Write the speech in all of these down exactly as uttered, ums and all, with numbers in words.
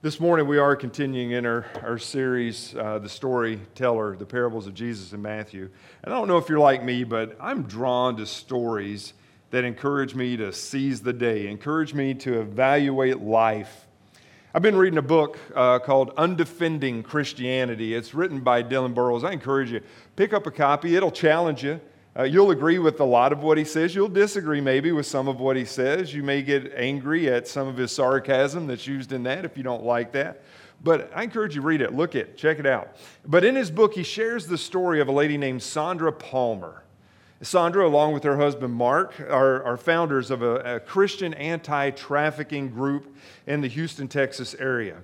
This morning we are continuing in our, our series, uh, The Storyteller, the parables of Jesus in Matthew. And I don't know if you're like me, but I'm drawn to stories that encourage me to seize the day, encourage me to evaluate life. I've been reading a book uh, called Undefending Christianity. It's written by Dylan Burrows. I encourage you, pick up a copy. It'll challenge you. Uh, you'll agree with a lot of what he says. You'll disagree maybe with some of what he says. You may get angry at some of his sarcasm that's used in that if you don't like that. But I encourage you to read it, look it, check it out. But in his book, he shares the story of a lady named Sandra Palmer. Sandra, along with her husband Mark, are, are founders of a, a Christian anti-trafficking group in the Houston, Texas area.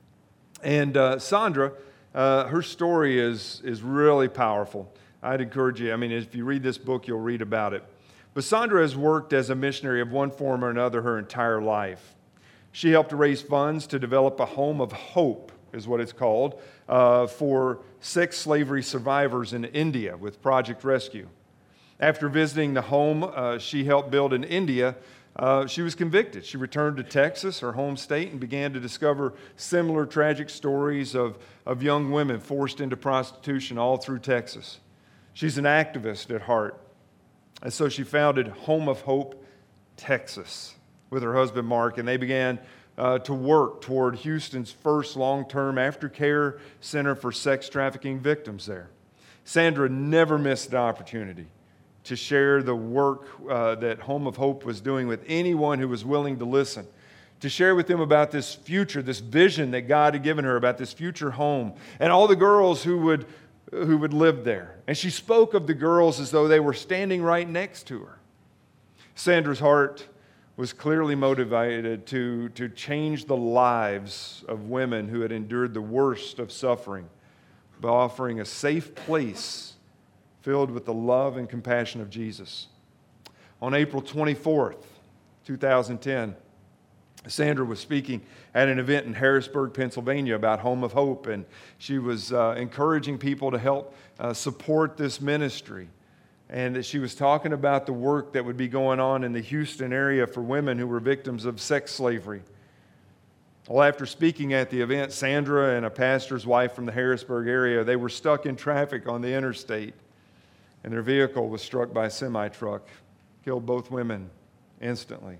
And uh, Sandra, uh, her story is, is really powerful. I'd encourage you, I mean, if you read this book, you'll read about it. But Sandra has worked as a missionary of one form or another her entire life. She helped to raise funds to develop a home of hope, is what it's called, uh, for sex slavery survivors in India with Project Rescue. After visiting the home uh, she helped build in India, uh, she was convicted. She returned to Texas, her home state, and began to discover similar tragic stories of, of young women forced into prostitution all through Texas. She's an activist at heart, and so she founded Home of Hope, Texas, with her husband Mark, and they began uh, to work toward Houston's first long-term aftercare center for sex trafficking victims there. Sandra never missed an opportunity to share the work uh, that Home of Hope was doing with anyone who was willing to listen, to share with them about this future, this vision that God had given her about this future home, and all the girls who would who would live there. And she spoke of the girls as though they were standing right next to her. Sandra's heart was clearly motivated to, to change the lives of women who had endured the worst of suffering by offering a safe place filled with the love and compassion of Jesus. On April twenty-fourth, twenty ten, Sandra was speaking at an event in Harrisburg, Pennsylvania about Home of Hope, and she was uh, encouraging people to help uh, support this ministry. And that she was talking about the work that would be going on in the Houston area for women who were victims of sex slavery. Well, after speaking at the event, Sandra and a pastor's wife from the Harrisburg area, they were stuck in traffic on the interstate, and their vehicle was struck by a semi-truck, killed both women instantly.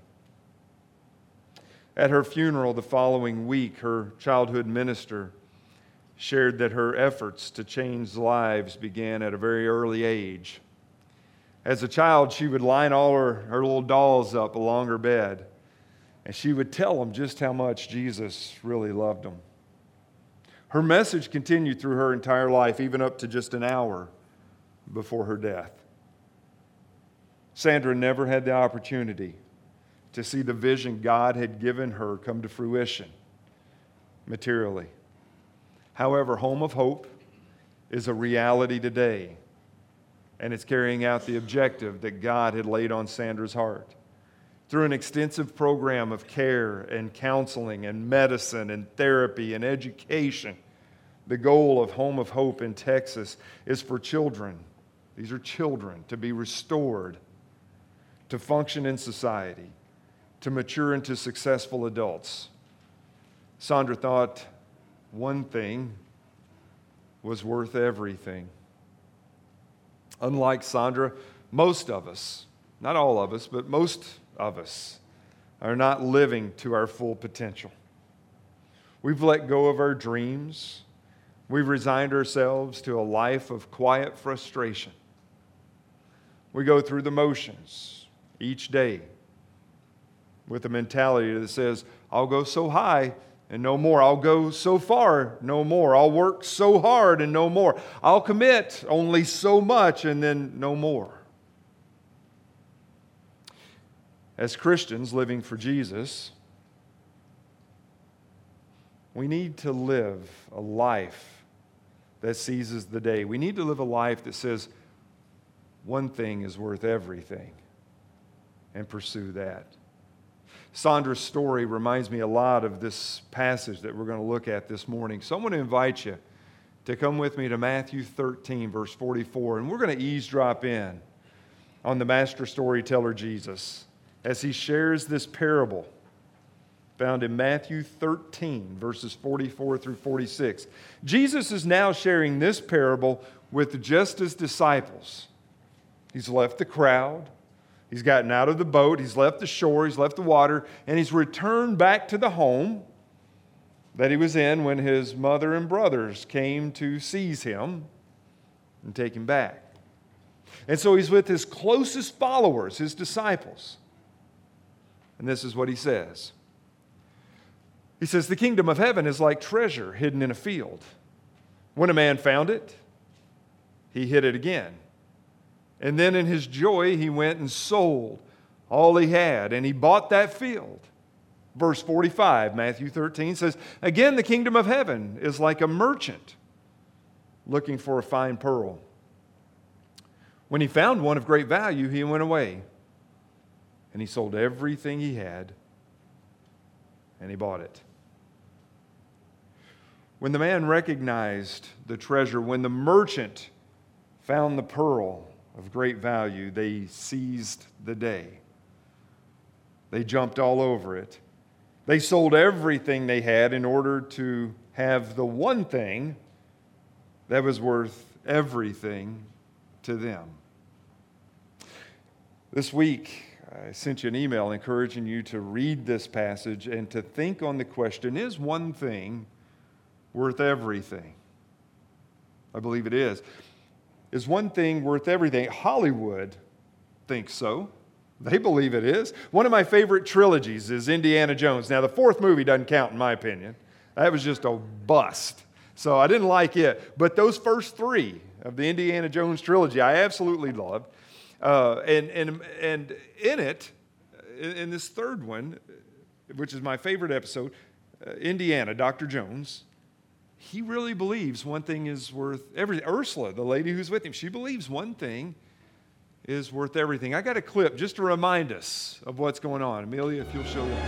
At her funeral the following week, her childhood minister shared that her efforts to change lives began at a very early age. As a child, she would line all her, her little dolls up along her bed, and she would tell them just how much Jesus really loved them. Her message continued through her entire life, even up to just an hour before her death. Sandra never had the opportunity to see the vision God had given her come to fruition materially. However, Home of Hope is a reality today, and it's carrying out the objective that God had laid on Sandra's heart. Through an extensive program of care and counseling and medicine and therapy and education, the goal of Home of Hope in Texas is for children, these are children, to be restored, to function in society, to mature into successful adults. Sandra thought one thing was worth everything. Unlike Sandra, most of us, not all of us, but most of us are not living to our full potential. We've let go of our dreams. We've resigned ourselves to a life of quiet frustration. We go through the motions each day with a mentality that says, I'll go so high and no more. I'll go so far, no more. I'll work so hard and no more. I'll commit only so much and then no more. As Christians living for Jesus, we need to live a life that seizes the day. We need to live a life that says, one thing is worth everything, and pursue that. Sandra's story reminds me a lot of this passage that we're going to look at this morning. So I'm going to invite you to come with me to Matthew thirteen, verse forty-four, and we're going to eavesdrop in on the master storyteller Jesus as he shares this parable found in Matthew thirteen, verses forty-four through forty-six. Jesus is now sharing this parable with just his disciples. He's left the crowd. He's gotten out of the boat. He's left the shore. He's left the water. And he's returned back to the home that he was in when his mother and brothers came to seize him and take him back. And so he's with his closest followers, his disciples. And this is what he says. He says, the kingdom of heaven is like treasure hidden in a field. When a man found it, he hid it again. And then in his joy, he went and sold all he had, and he bought that field. Verse forty-five, Matthew thirteen says, again, the kingdom of heaven is like a merchant looking for a fine pearl. When he found one of great value, he went away, and he sold everything he had, and he bought it. When the man recognized the treasure, when the merchant found the pearl of great value, they seized the day. They jumped all over it. They sold everything they had in order to have the one thing that was worth everything to them. This week, I sent you an email encouraging you to read this passage and to think on the question, is one thing worth everything? I believe it is. Is one thing worth everything? Hollywood thinks so. They believe it is. One of my favorite trilogies is Indiana Jones. Now, the fourth movie doesn't count in my opinion. That was just a bust. So I didn't like it. But those first three of the Indiana Jones trilogy, I absolutely loved. Uh, and, and, and in it, in, in this third one, which is my favorite episode, uh, Indiana, Doctor Jones, he really believes one thing is worth everything. Ursula, the lady who's with him, she believes one thing is worth everything. I got a clip just to remind us of what's going on. Amelia, if you'll show up.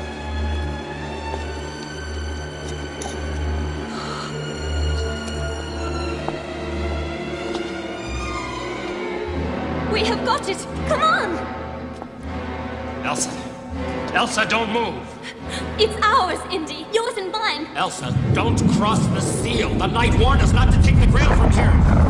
We have got it! Come on! Elsa! Elsa, don't move! It's ours, Indy. Yours and mine. Elsa, don't cross the seal. The knight warned us not to take the grail from here.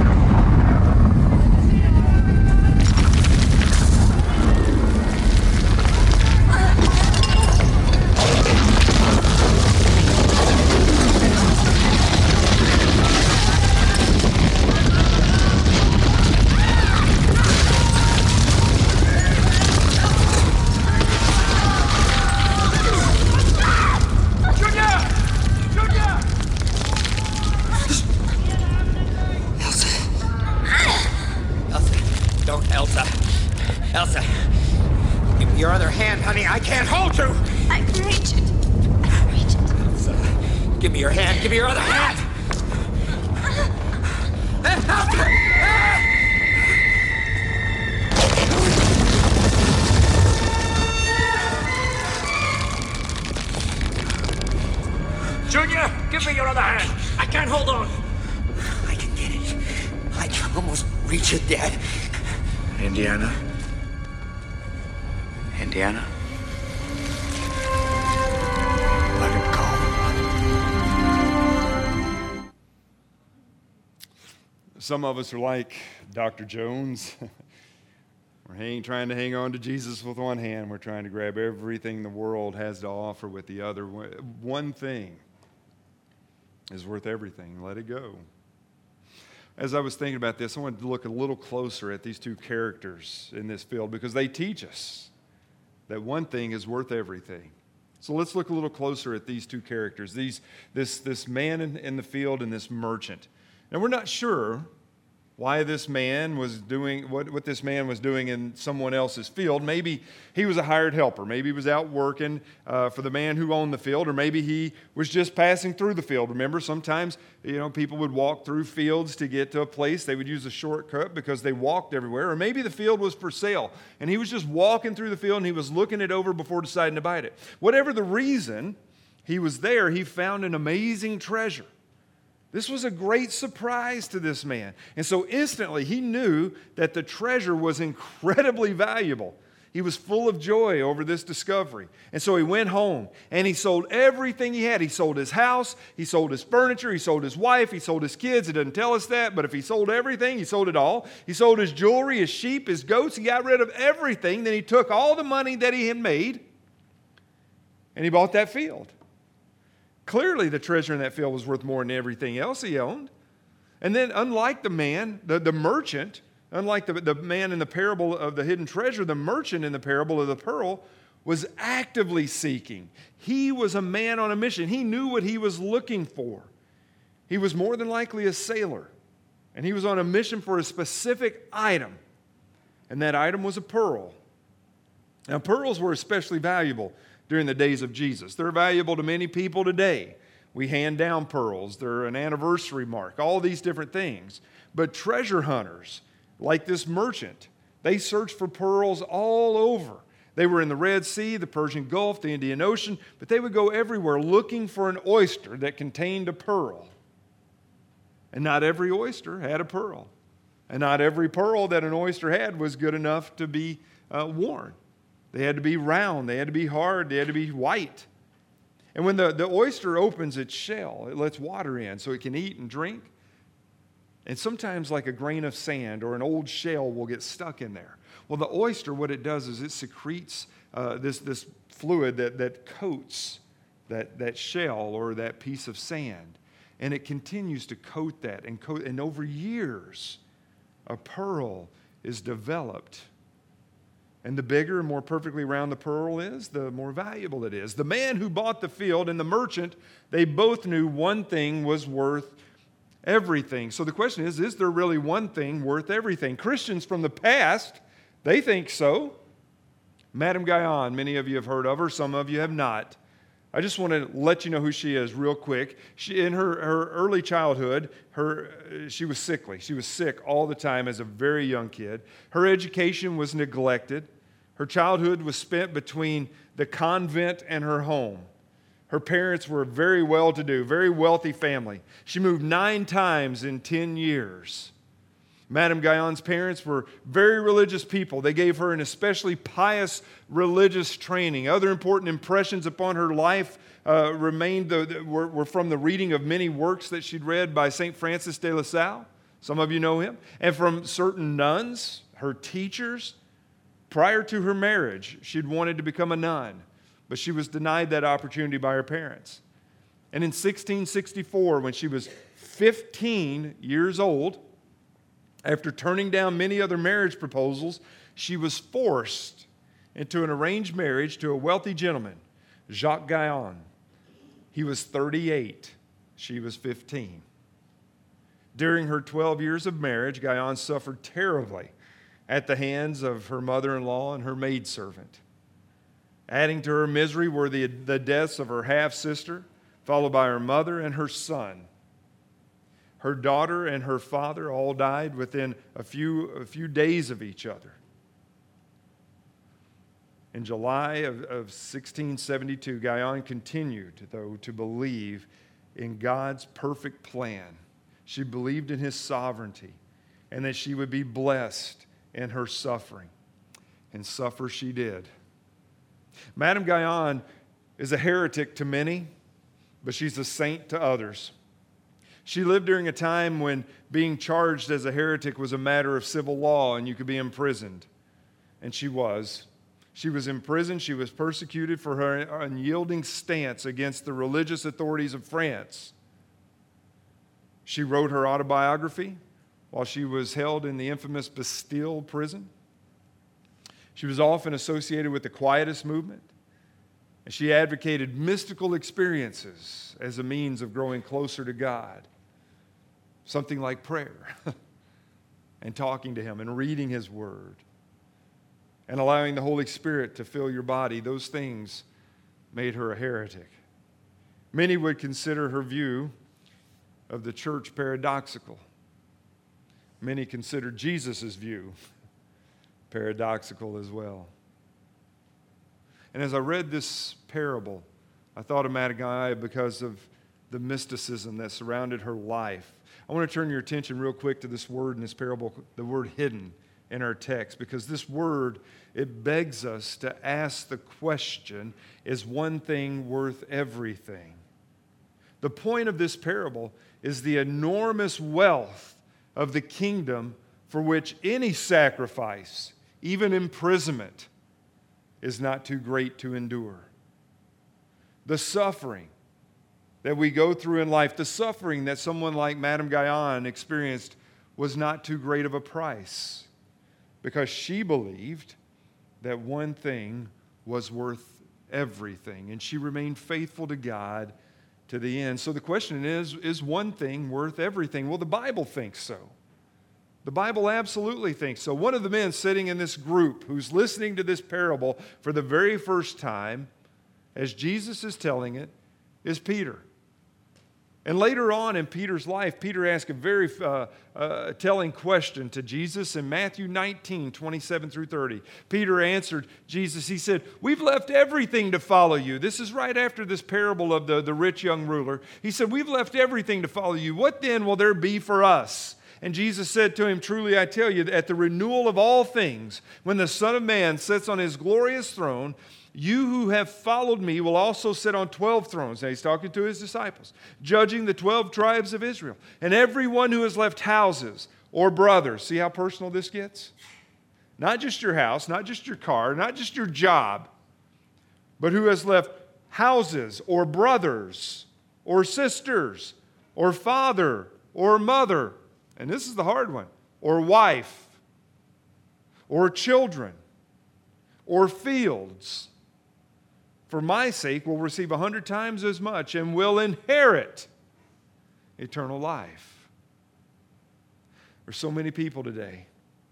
Elsa, give me your other hand, honey. I can't hold you. I can reach it. I can reach it. Elsa, give me your hand. Give me your other hand. Elsa! Junior, give me your other hand. I can't hold on. I can get it. I can almost reach it, Dad. Indiana? Indiana? Let him go. Some of us are like Doctor Jones. We're hang, trying to hang on to Jesus with one hand. We're trying to grab everything the world has to offer with the other. One thing is worth everything. Let it go. As I was thinking about this, I wanted to look a little closer at these two characters in this field because they teach us that one thing is worth everything. So let's look a little closer at these two characters, these, this, this man in, in the field and this merchant. And we're not sure why this man was doing, what, what this man was doing in someone else's field. Maybe he was a hired helper. Maybe he was out working uh, for the man who owned the field, or maybe he was just passing through the field. Remember, sometimes, you know, people would walk through fields to get to a place. They would use a shortcut because they walked everywhere. Or maybe the field was for sale, and he was just walking through the field, and he was looking it over before deciding to buy it. Whatever the reason he was there, he found an amazing treasure. This was a great surprise to this man. And so instantly he knew that the treasure was incredibly valuable. He was full of joy over this discovery. And so he went home and he sold everything he had. He sold his house, he sold his furniture, he sold his wife, he sold his kids. It doesn't tell us that, but if he sold everything, he sold it all. He sold his jewelry, his sheep, his goats. He got rid of everything. Then he took all the money that he had made and he bought that field. Clearly, the treasure in that field was worth more than everything else he owned. And then, unlike the man, the, the merchant, unlike the, the man in the parable of the hidden treasure, the merchant in the parable of the pearl was actively seeking. He was a man on a mission. He knew what he was looking for. He was more than likely a sailor, and he was on a mission for a specific item, and that item was a pearl. Now, pearls were especially valuable during the days of Jesus. They're valuable to many people today. We hand down pearls. They're an anniversary mark, all these different things. But treasure hunters, like this merchant, they searched for pearls all over. They were in the Red Sea, the Persian Gulf, the Indian Ocean, but they would go everywhere looking for an oyster that contained a pearl. And not every oyster had a pearl. And not every pearl that an oyster had was good enough to be uh, worn. They had to be round, they had to be hard, they had to be white. And when the, the oyster opens its shell, it lets water in so it can eat and drink. And sometimes like a grain of sand or an old shell will get stuck in there. Well, the oyster, what it does is it secretes uh, this, this fluid that, that coats that, that shell or that piece of sand. And it continues to coat that. And, coat, and over years, a pearl is developed. And the bigger and more perfectly round the pearl is, the more valuable it is. The man who bought the field and the merchant, they both knew one thing was worth everything. So the question is, is there really one thing worth everything? Christians from the past, they think so. Madame Guyon, many of you have heard of her, some of you have not. I just want to let you know who she is real quick. She, in her, her early childhood, her, she was sickly. She was sick all the time as a very young kid. Her education was neglected. Her childhood was spent between the convent and her home. Her parents were very well-to-do, very wealthy family. She moved nine times in ten years. Madame Guyon's parents were very religious people. They gave her an especially pious religious training. Other important impressions upon her life uh, remained the, were, were from the reading of many works that she'd read by Saint Francis de La Salle. Some of you know him. And from certain nuns, her teachers. Prior to her marriage, she'd wanted to become a nun, but she was denied that opportunity by her parents. And in sixteen sixty-four, when she was fifteen years old, after turning down many other marriage proposals, she was forced into an arranged marriage to a wealthy gentleman, Jacques Guyon. He was thirty-eight. She was fifteen. During her twelve years of marriage, Guyon suffered terribly at the hands of her mother-in-law and her maidservant. Adding to her misery were the, the deaths of her half-sister, followed by her mother and her son. Her daughter and her father all died within a few, a few days of each other. In July of, of sixteen seventy-two, Guyon continued, though, to believe in God's perfect plan. She believed in His sovereignty and that she would be blessed in her suffering. And suffer she did. Madame Guyon is a heretic to many, but she's a saint to others. She lived during a time when being charged as a heretic was a matter of civil law and you could be imprisoned. And she was. She was imprisoned. She was persecuted for her unyielding stance against the religious authorities of France. She wrote her autobiography while she was held in the infamous Bastille prison. She was often associated with the Quietist movement, and she advocated mystical experiences as a means of growing closer to God. Something like prayer and talking to Him and reading His Word and allowing the Holy Spirit to fill your body. Those things made her a heretic. Many would consider her view of the church paradoxical. Many consider Jesus' view paradoxical as well. And as I read this parable, I thought of Madame Guyon because of the mysticism that surrounded her life. I want to turn your attention real quick to this word in this parable, the word hidden. in our text, because this word, it begs us to ask the question, is one thing worth everything? The point of this parable is the enormous wealth of the kingdom for which any sacrifice, even imprisonment, is not too great to endure. The suffering that we go through in life, the suffering that someone like Madame Guyon experienced, was not too great of a price, because she believed that one thing was worth everything, and she remained faithful to God to the end. So the question is, is one thing worth everything? Well, the Bible thinks so. The Bible absolutely thinks so. One of the men sitting in this group who's listening to this parable for the very first time, as Jesus is telling it, is Peter. And later on in Peter's life, Peter asked a very uh, uh, telling question to Jesus in Matthew nineteen, twenty-seven through thirty. Peter answered Jesus, he said, "We've left everything to follow you." This is right after this parable of the, the rich young ruler. He said, "We've left everything to follow you. What then will there be for us?" And Jesus said to him, "Truly I tell you, at the renewal of all things, when the Son of Man sits on his glorious throne, you who have followed me will also sit on twelve thrones." Now he's talking to his disciples, judging the twelve tribes of Israel. "And everyone who has left houses or brothers," see how personal this gets? Not just your house, not just your car, not just your job, but who has left houses or brothers or sisters or father or mother, and this is the hard one, or wife or children or fields, for my sake will receive a hundred times as much and will inherit eternal life. There's so many people today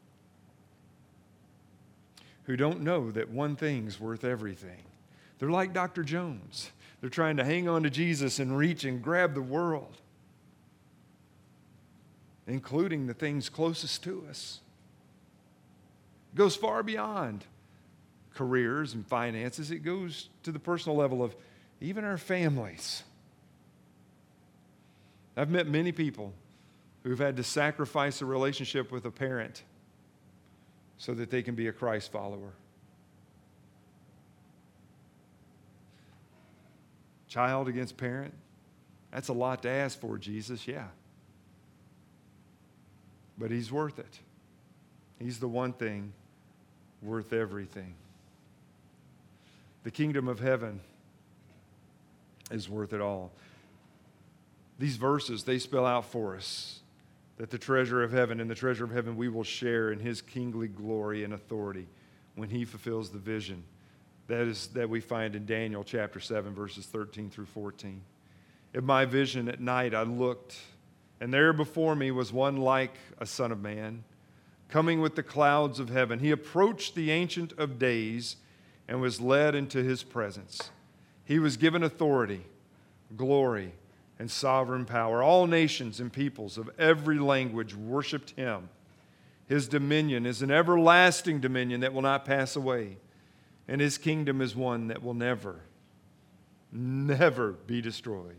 who don't know that one thing's worth everything. They're like Doctor Jones. They're trying to hang on to Jesus and reach and grab the world, including the things closest to us. It goes far beyond careers and finances. It goes to the personal level of even our families. I've met many people who've had to sacrifice a relationship with a parent so that they can be a Christ follower. Child against parent, that's a lot to ask for, Jesus, yeah. But he's worth it. He's the one thing worth everything. The kingdom of heaven is worth it all. These verses, they spell out for us that the treasure of heaven and the treasure of heaven we will share in his kingly glory and authority when he fulfills the vision that is that we find in Daniel chapter seven, verses thirteen through fourteen. In my vision at night I looked, and there before me was one like a son of man, coming with the clouds of heaven. He approached the Ancient of Days and was led into his presence. He was given authority, glory, and sovereign power. All nations and peoples of every language worshiped him. His dominion is an everlasting dominion that will not pass away, and his kingdom is one that will never, never be destroyed.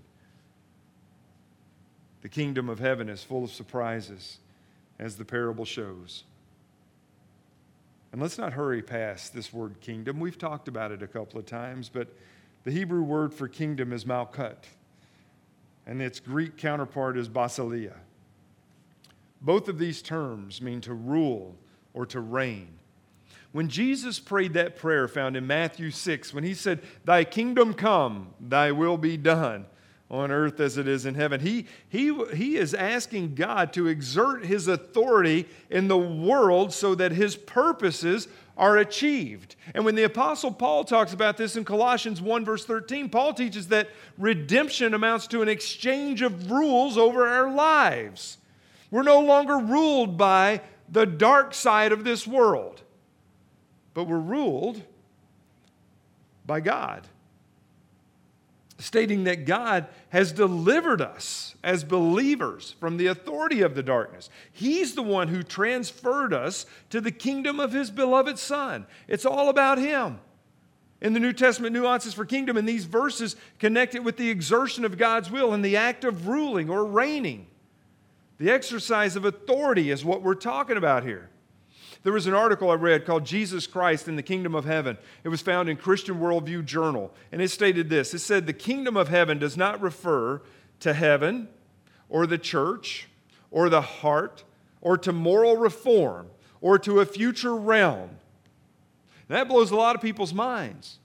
The kingdom of heaven is full of surprises, as the parable shows. And let's not hurry past this word kingdom. We've talked about it a couple of times, but the Hebrew word for kingdom is malkut, and its Greek counterpart is basileia. Both of these terms mean to rule or to reign. When Jesus prayed that prayer found in Matthew six, when he said, "Thy kingdom come, thy will be done on earth as it is in heaven," he, he, he is asking God to exert his authority in the world so that his purposes are achieved. And when the Apostle Paul talks about this in Colossians one, verse thirteen, Paul teaches that redemption amounts to an exchange of rules over our lives. We're no longer ruled by the dark side of this world, but we're ruled by God, stating that God has delivered us as believers from the authority of the darkness. He's the one who transferred us to the kingdom of his beloved Son. It's all about him. In the New Testament, nuances for kingdom, and these verses connect it with the exertion of God's will and the act of ruling or reigning. The exercise of authority is what we're talking about here. There was an article I read called Jesus Christ in the Kingdom of Heaven. It was found in Christian Worldview Journal, and it stated this. It said, the kingdom of heaven does not refer to heaven or the church or the heart or to moral reform or to a future realm. That blows a lot of people's minds.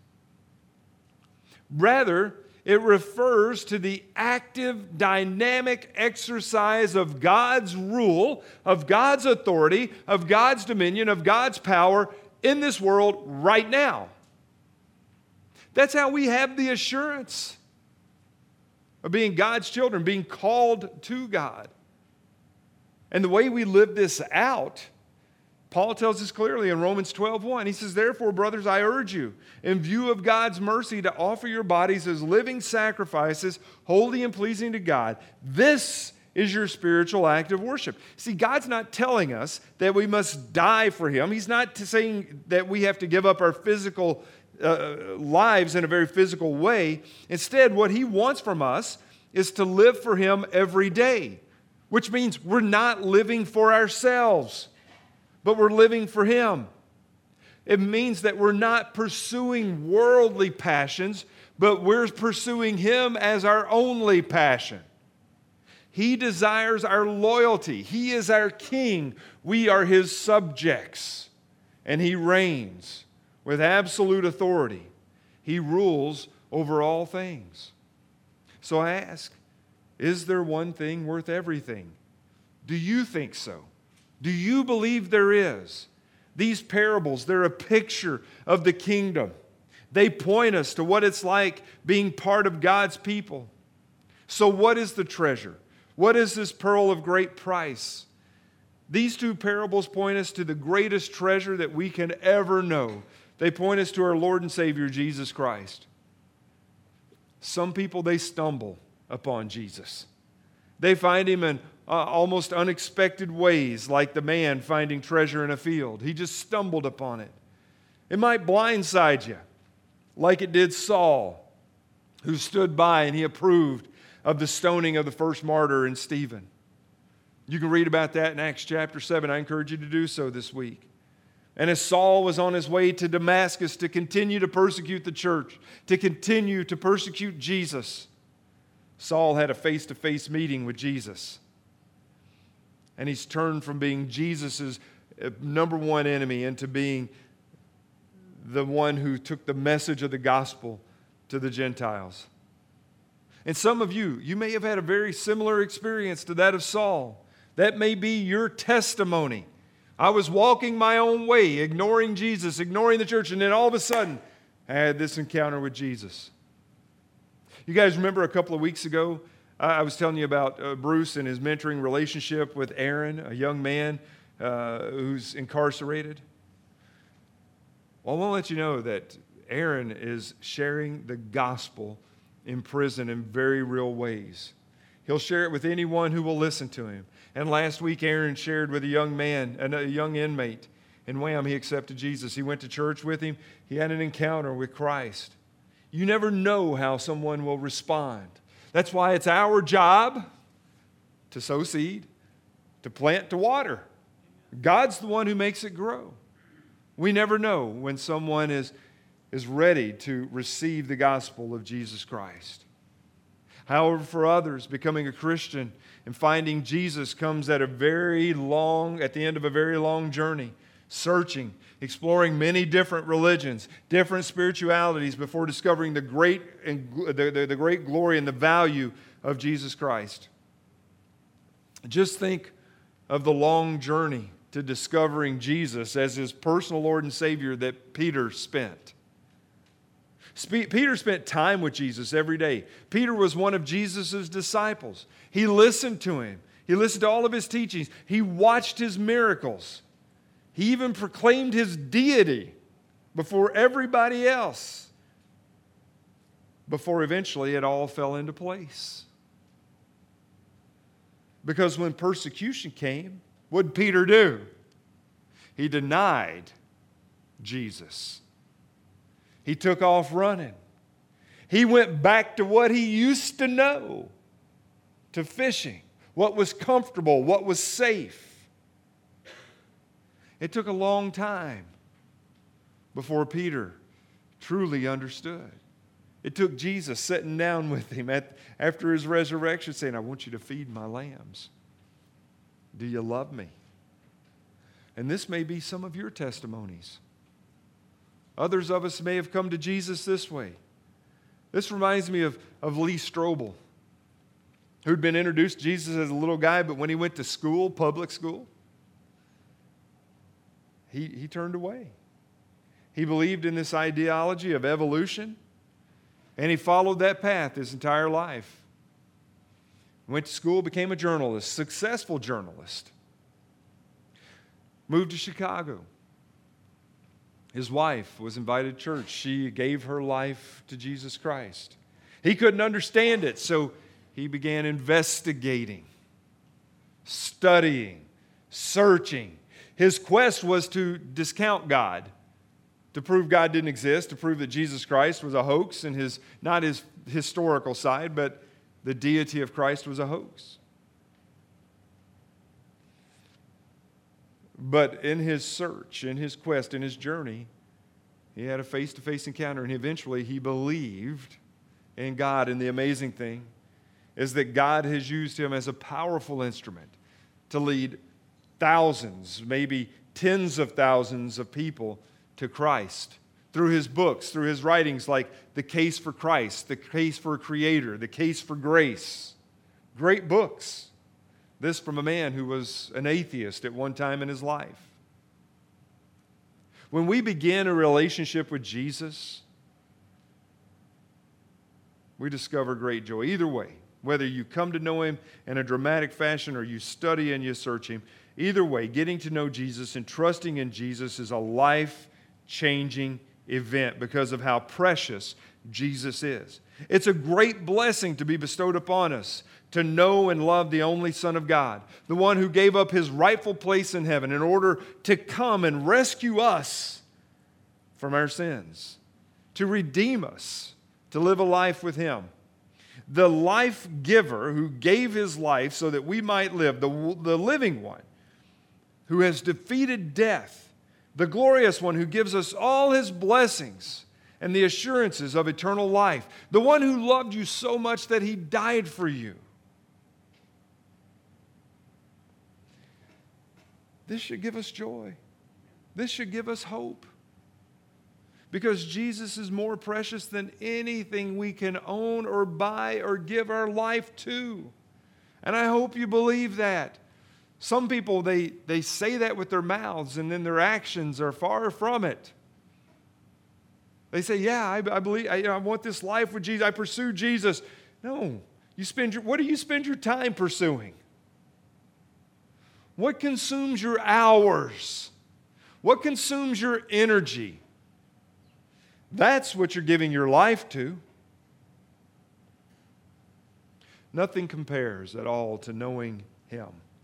Rather, it refers to the active, dynamic exercise of God's rule, of God's authority, of God's dominion, of God's power in this world right now. That's how we have the assurance of being God's children, being called to God. And the way we live this out, Paul tells us clearly in Romans twelve one. He says, therefore, brothers, I urge you, in view of God's mercy, to offer your bodies as living sacrifices, holy and pleasing to God. This is your spiritual act of worship. See, God's not telling us that we must die for Him. He's not saying that we have to give up our physical uh, lives in a very physical way. Instead, what He wants from us is to live for Him every day, which means we're not living for ourselves, but we're living for Him. It means that we're not pursuing worldly passions, but we're pursuing Him as our only passion. He desires our loyalty. He is our King. We are His subjects. And He reigns with absolute authority. He rules over all things. So I ask, is there one thing worth everything? Do you think so? Do you believe there is? These parables, they're a picture of the kingdom. They point us to what it's like being part of God's people. So what is the treasure? What is this pearl of great price? These two parables point us to the greatest treasure that we can ever know. They point us to our Lord and Savior, Jesus Christ. Some people, they stumble upon Jesus. They find Him in Uh, almost unexpected ways, like the man finding treasure in a field. He just stumbled upon it. It might blindside you, like it did Saul, who stood by and he approved of the stoning of the first martyr in Stephen. You can read about that in Acts chapter seven. I encourage you to do so this week. And as Saul was on his way to Damascus to continue to persecute the church, to continue to persecute Jesus, Saul had a face-to-face meeting with Jesus. And he's turned from being Jesus' number one enemy into being the one who took the message of the gospel to the Gentiles. And some of you, you may have had a very similar experience to that of Saul. That may be your testimony. I was walking my own way, ignoring Jesus, ignoring the church, and then all of a sudden, I had this encounter with Jesus. You guys remember a couple of weeks ago, I was telling you about uh, Bruce and his mentoring relationship with Aaron, a young man uh, who's incarcerated. Well, I want to let you know that Aaron is sharing the gospel in prison in very real ways. He'll share it with anyone who will listen to him. And last week, Aaron shared with a young man, a young inmate, and wham, he accepted Jesus. He went to church with him. He had an encounter with Christ. You never know how someone will respond. That's why it's our job to sow seed, to plant, to water. God's the one who makes it grow. We never know when someone is, is ready to receive the gospel of Jesus Christ. However, for others, becoming a Christian and finding Jesus comes at a very long, at the end of a very long journey, searching, exploring many different religions, different spiritualities before discovering the great and the, the, the great glory and the value of Jesus Christ. Just think of the long journey to discovering Jesus as his personal Lord and Savior that Peter spent. Peter spent time with Jesus every day. Peter was one of Jesus' disciples. He listened to him. He listened to all of his teachings. He watched his miracles. He even proclaimed his deity before everybody else, before eventually it all fell into place. Because when persecution came, what did Peter do? He denied Jesus. He took off running. He went back to what he used to know, to fishing, what was comfortable, what was safe. It took a long time before Peter truly understood. It took Jesus sitting down with him at, after his resurrection saying, I want you to feed my lambs. Do you love me? And this may be some of your testimonies. Others of us may have come to Jesus this way. This reminds me of, of Lee Strobel, who'd been introduced to Jesus as a little guy, but when he went to school, public school, he, he turned away. He believed in this ideology of evolution, and he followed that path his entire life. Went to school, became a journalist, successful journalist. Moved to Chicago. His wife was invited to church. She gave her life to Jesus Christ. He couldn't understand it, so he began investigating, studying, searching. His quest was to discount God, to prove God didn't exist, to prove that Jesus Christ was a hoax, and his not his historical side, but the deity of Christ was a hoax. But in his search, in his quest, in his journey, he had a face-to-face encounter, and eventually he believed in God. And the amazing thing is that God has used him as a powerful instrument to lead thousands, maybe tens of thousands of people to Christ through his books, through his writings like The Case for Christ, The Case for a Creator, The Case for Grace. Great books. This from a man who was an atheist at one time in his life. When we begin a relationship with Jesus, we discover great joy. Either way, whether you come to know him in a dramatic fashion or you study and you search him, either way, getting to know Jesus and trusting in Jesus is a life-changing event because of how precious Jesus is. It's a great blessing to be bestowed upon us to know and love the only Son of God, the one who gave up his rightful place in heaven in order to come and rescue us from our sins, to redeem us, to live a life with him. The life giver who gave his life so that we might live, the, the living one who has defeated death, the glorious one who gives us all his blessings and the assurances of eternal life, the one who loved you so much that he died for you. This should give us joy. This should give us hope. Because Jesus is more precious than anything we can own or buy or give our life to. And I hope you believe that. Some people, they, they say that with their mouths and then their actions are far from it. They say, yeah, I, I believe, I, I want this life with Jesus. I pursue Jesus. No. You spend your, what do you spend your time pursuing? What consumes your hours? What consumes your energy? That's what you're giving your life to. Nothing compares at all to knowing him.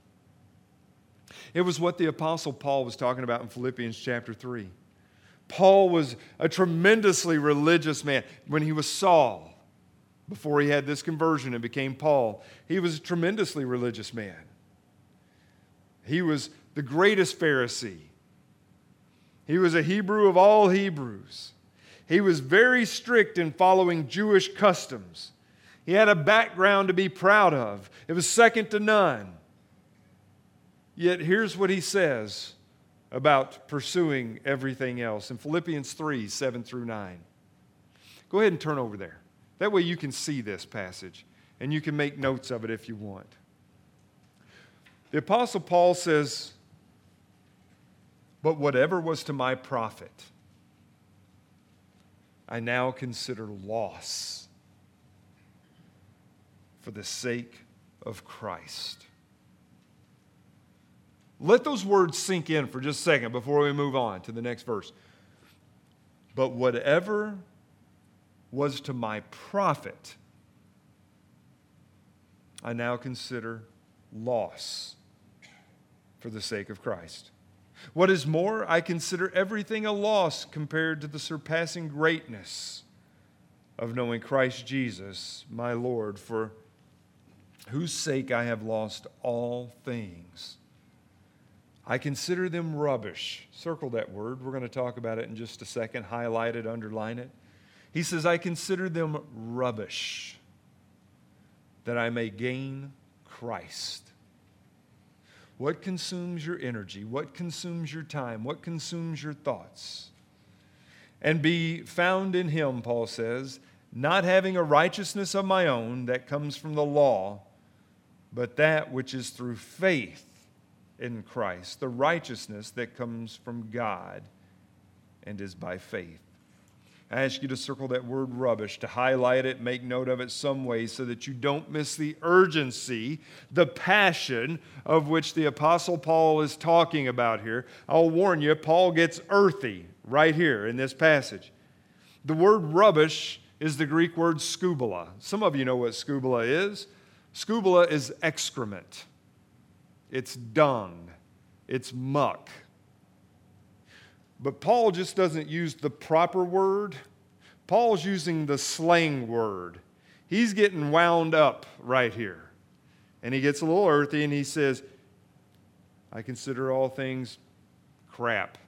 It was what the Apostle Paul was talking about in Philippians chapter three. Paul was a tremendously religious man. When he was Saul, before he had this conversion and became Paul, he was a tremendously religious man. He was the greatest Pharisee. He was a Hebrew of all Hebrews. He was very strict in following Jewish customs. He had a background to be proud of. It was second to none. Yet here's what he says about pursuing everything else in Philippians three, seven through nine. Go ahead and turn over there. That way you can see this passage and you can make notes of it if you want. The Apostle Paul says, "But whatever was to my profit, I now consider loss for the sake of Christ." Let those words sink in for just a second before we move on to the next verse. But whatever was to my profit, I now consider loss for the sake of Christ. What is more, I consider everything a loss compared to the surpassing greatness of knowing Christ Jesus, my Lord, for whose sake I have lost all things. I consider them rubbish. Circle that word. We're going to talk about it in just a second. Highlight it, underline it. He says, I consider them rubbish, that I may gain Christ. What consumes your energy? What consumes your time? What consumes your thoughts? And be found in him, Paul says, not having a righteousness of my own that comes from the law, but that which is through faith in Christ, the righteousness that comes from God and is by faith. I ask you to circle that word rubbish, to highlight it, make note of it some way so that you don't miss the urgency, the passion of which the Apostle Paul is talking about here. I'll warn you, Paul gets earthy right here in this passage. The word rubbish is the Greek word skubala. Some of you know what skubala is. Skubala is excrement. It's dung. It's muck. But Paul just doesn't use the proper word. Paul's using the slang word. He's getting wound up right here. And he gets a little earthy and he says, I consider all things crap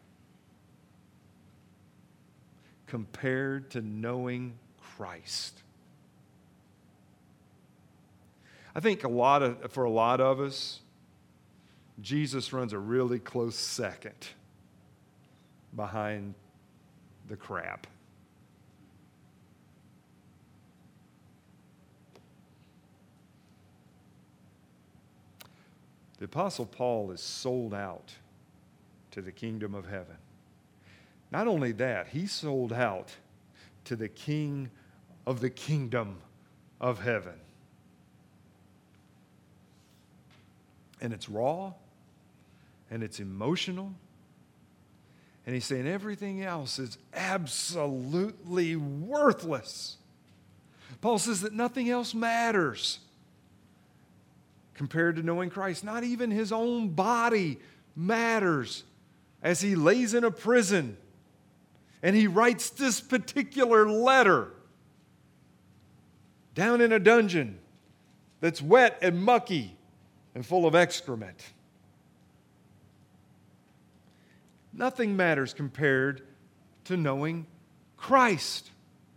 compared to knowing Christ. I think a lot of, for a lot of us, Jesus runs a really close second behind the crap. The Apostle Paul is sold out to the kingdom of heaven. Not only that, he's sold out to the King of the kingdom of heaven. And it's raw, and it's emotional. And he's saying everything else is absolutely worthless. Paul says that nothing else matters compared to knowing Christ. Not even his own body matters as he lays in a prison and he writes this particular letter down in a dungeon that's wet and mucky and full of excrement. Nothing matters compared to knowing Christ.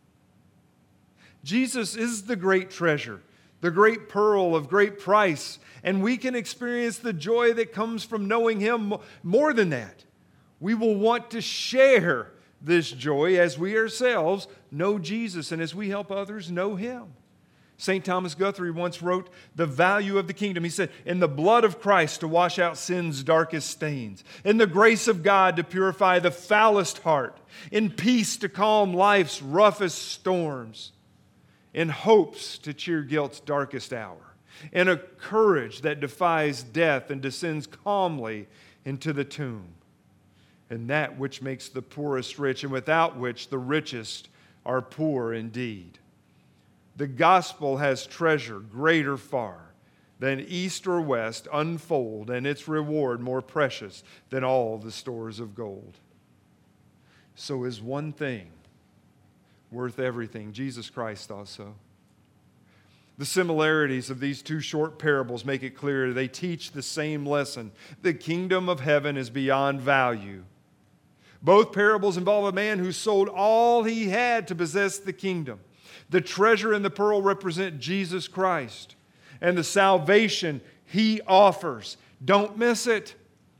Jesus is the great treasure, the great pearl of great price, and we can experience the joy that comes from knowing Him. More than that, we will want to share this joy as we ourselves know Jesus and as we help others know Him. Saint Thomas Guthrie once wrote the value of the kingdom. He said, in the blood of Christ to wash out sin's darkest stains, in the grace of God to purify the foulest heart, in peace to calm life's roughest storms, in hopes to cheer guilt's darkest hour, in a courage that defies death and descends calmly into the tomb, and that which makes the poorest rich and without which the richest are poor indeed. The gospel has treasure greater far than east or west unfold, and its reward more precious than all the stores of gold. So is one thing worth everything, Jesus Christ thought so. The similarities of these two short parables make it clear they teach the same lesson. The kingdom of heaven is beyond value. Both parables involve a man who sold all he had to possess the kingdom. The treasure and the pearl represent Jesus Christ and the salvation He offers. Don't miss it.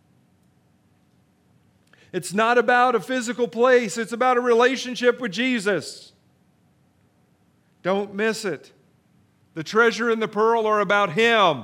It's not about a physical place. It's about a relationship with Jesus. Don't miss it. The treasure and the pearl are about Him.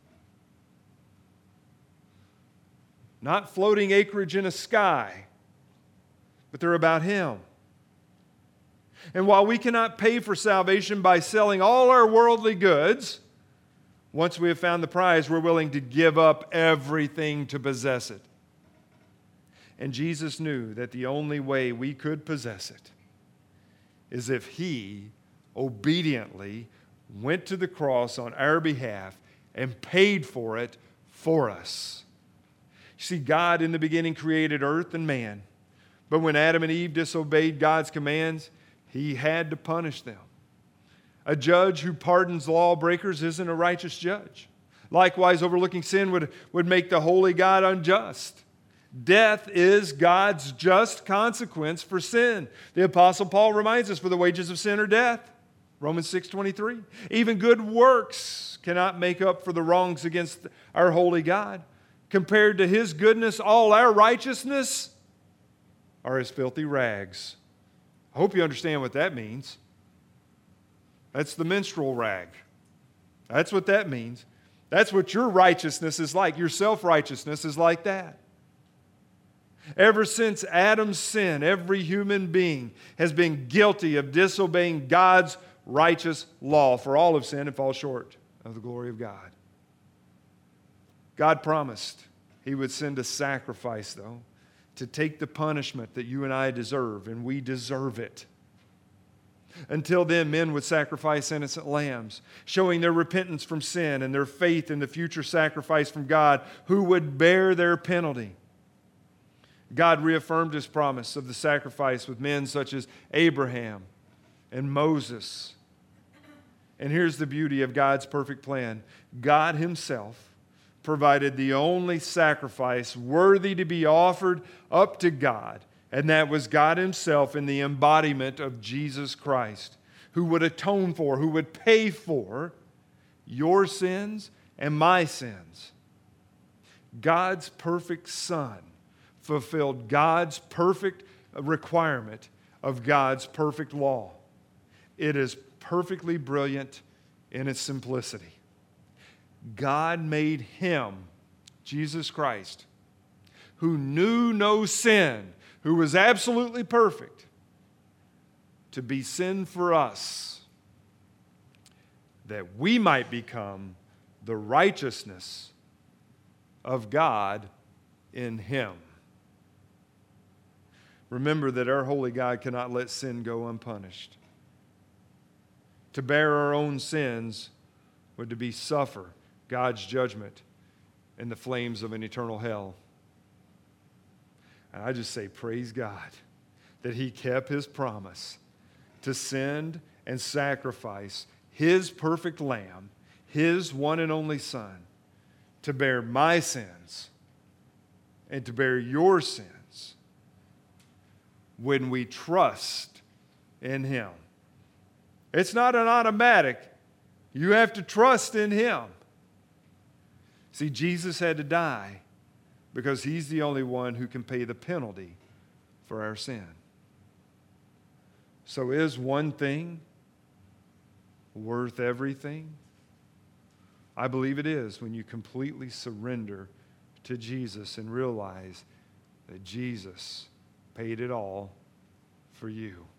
Not floating acreage in a sky, but they're about Him. And while we cannot pay for salvation by selling all our worldly goods, once we have found the prize, we're willing to give up everything to possess it. And Jesus knew that the only way we could possess it is if He obediently went to the cross on our behalf and paid for it for us. You see, God in the beginning created earth and man, but when Adam and Eve disobeyed God's commands, He had to punish them. A judge who pardons lawbreakers isn't a righteous judge. Likewise, overlooking sin would, would make the holy God unjust. Death is God's just consequence for sin. The Apostle Paul reminds us, for the wages of sin are death. Romans six twenty-three. Even good works cannot make up for the wrongs against our holy God. Compared to His goodness, all our righteousness are as filthy rags. I hope you understand what that means. That's the menstrual rag. That's what that means. That's what your righteousness is like. Your self-righteousness is like that. Ever since Adam's sin, every human being has been guilty of disobeying God's righteous law. For all have sinned and fall short of the glory of God. God promised He would send a sacrifice, though, to take the punishment that you and I deserve, and we deserve it. Until then, men would sacrifice innocent lambs, showing their repentance from sin and their faith in the future sacrifice from God, who would bear their penalty. God reaffirmed His promise of the sacrifice with men such as Abraham and Moses. And here's the beauty of God's perfect plan. God Himself provided the only sacrifice worthy to be offered up to God, and that was God Himself in the embodiment of Jesus Christ, who would atone for, who would pay for your sins and my sins. God's perfect Son fulfilled God's perfect requirement of God's perfect law. It is perfectly brilliant in its simplicity. God made Him, Jesus Christ, who knew no sin, who was absolutely perfect, to be sin for us, that we might become the righteousness of God in Him. Remember that our holy God cannot let sin go unpunished. To bear our own sins would to be suffer God's judgment in the flames of an eternal hell. And I just say, praise God that He kept His promise to send and sacrifice His perfect Lamb, His one and only Son, to bear my sins and to bear your sins when we trust in Him. It's not an automatic. You have to trust in Him. See, Jesus had to die because He's the only one who can pay the penalty for our sin. So is one thing worth everything? I believe it is when you completely surrender to Jesus and realize that Jesus paid it all for you.